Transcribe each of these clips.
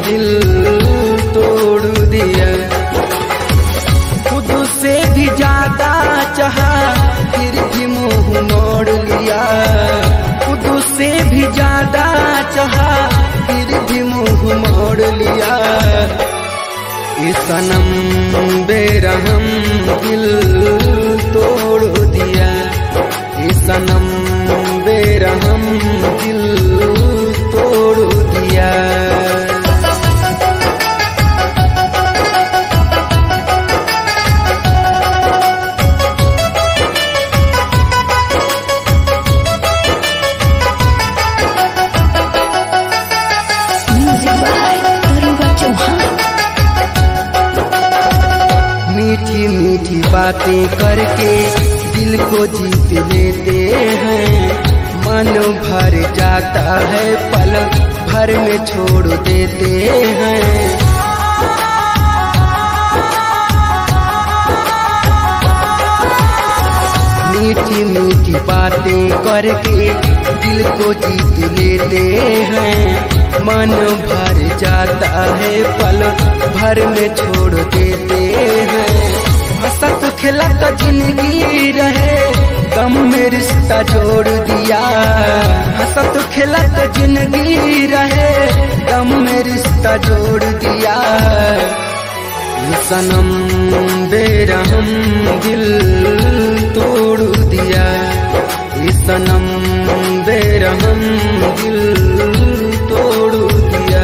दिल तोड़ दिया। खुद से भी ज्यादा चाहा फिर भी मुंह मोड़ लिया। खुद से भी ज्यादा चाहा फिर भी मुंह मोड़ लिया। ये सनम बेरहम दिल तोड़ दिया। ये सनम बेरहम दिल तोड़ दिया। मीठी मीठी बातें करके दिल को जीत लेते हैं। मन भर जाता है पल भर में छोड़ देते हैं। मीठी मीठी बातें करके दिल को जीत लेते हैं। मन भर जाता है पल भर में छोड़ देते हैं। हंसत खिलत जिंदगी रहे गम में रिश्ता जोड़ दिया। हंसत खिलत जिंदगी रहे गम में रिश्ता जोड़ दिया। सनम बेरहम दिल तोड़ दिया। सनम बेरहम दिल तोड़ दिया।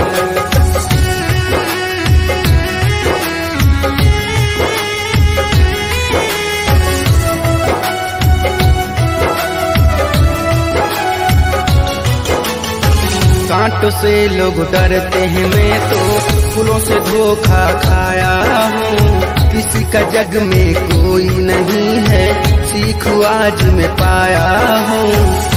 कांटों से लोग डरते हैं, मैं तो फूलों से धोखा खाया हूँ। किसी का जग में कोई नहीं है, सीख आज मैं पाया हूँ।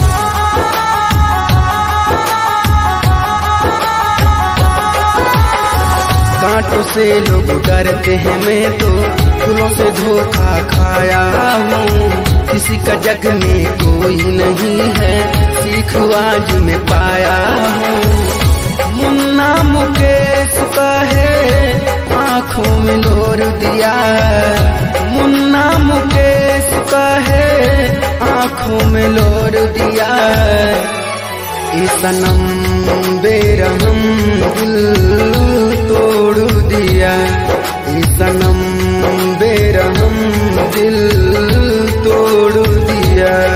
कांटों से लोग डरते हैं, मैं तो फूलों से धोखा खाया हूँ। किसी का जग में कोई नहीं है, सीख आज मैं पाया हूँ। मुन्ना मुकेश का है आँखों में लोर दिया। मुन्ना मुकेश का है आँखों में लोर दिया। ये सनम बेरहम दिल तोड़ दिया। ये सनम बेरहम दिल तोड़ दिया।